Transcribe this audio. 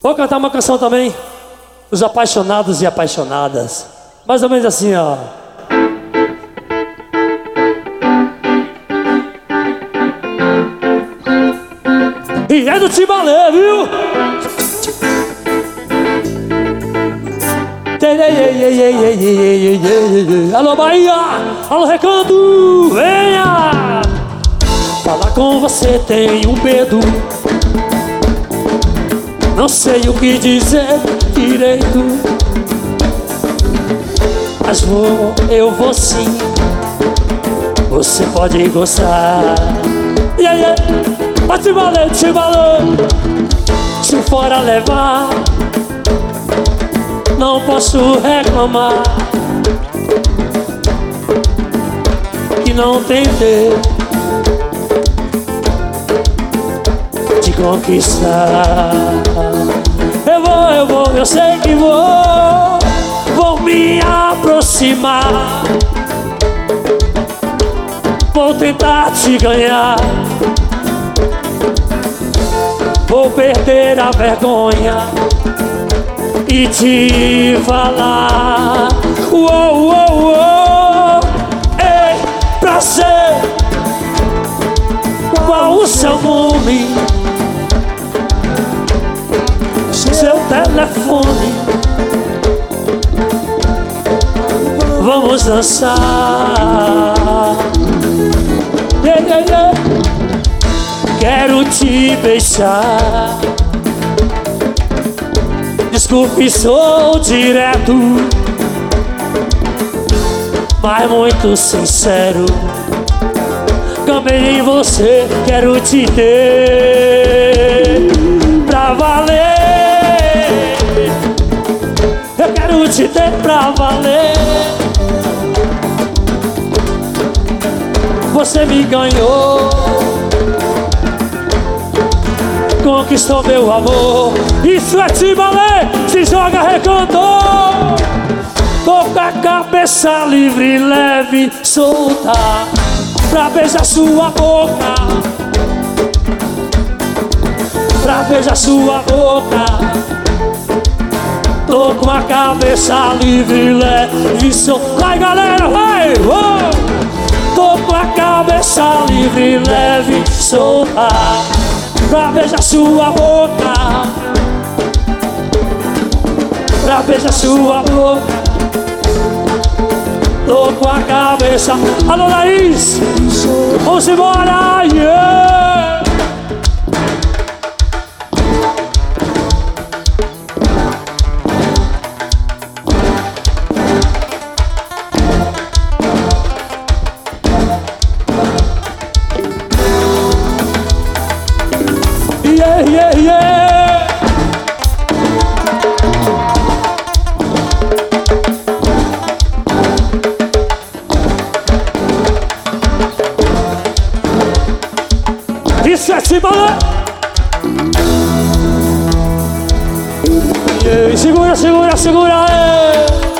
Vou cantar uma canção também, os apaixonados e apaixonadas. Mais ou menos assim, ó. E é do Timbalê, viu? Alô Bahia, alô Recanto, venha! Falar com você tenho medo, não sei o que dizer direito, mas eu vou sim, você pode gostar. Vai Timbalê, se for a levar, não posso reclamar que não tentei te conquistar. Eu sei que vou me aproximar, vou tentar te ganhar, vou perder a vergonha e te falar. Ei, pra ser qual o seu nome, seu telefone, vamos dançar. Quero te beijar. Desculpe, sou direto, mas muito sincero. Gamei em você, quero te ter pra valer. Eu quero te ter pra valer. Você me ganhou, conquistou meu amor. Isso é Timbalê, se joga, Recanto. Tô com a cabeça livre, leve, solta, pra beijar sua boca, pra beijar sua boca. Tô com a cabeça livre, leve, solta. Vai galera, vai! Tô com a cabeça livre, leve, solta, pra beijar sua boca, pra beijar sua boca. Tô com a cabeça. Alô Laís, vamos embora, yeah! Isso é Timbalê. Segura, segura, segura.